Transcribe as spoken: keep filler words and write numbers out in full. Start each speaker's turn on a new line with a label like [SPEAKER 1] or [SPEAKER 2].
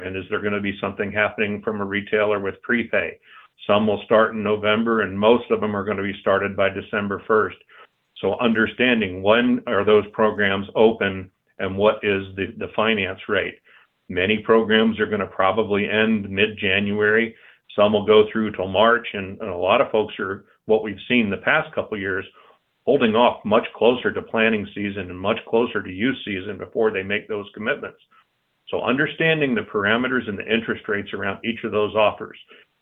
[SPEAKER 1] And is there going to be something happening from a retailer with prepay? Some will start in November, and most of them are going to be started by December first. So understanding when are those programs open and what is the, the finance rate. Many programs are going to probably end mid-January. Some will go through till March, and, and a lot of folks are, what we've seen the past couple of years, holding off much closer to planning season and much closer to use season before they make those commitments. So understanding the parameters and the interest rates around each of those offers.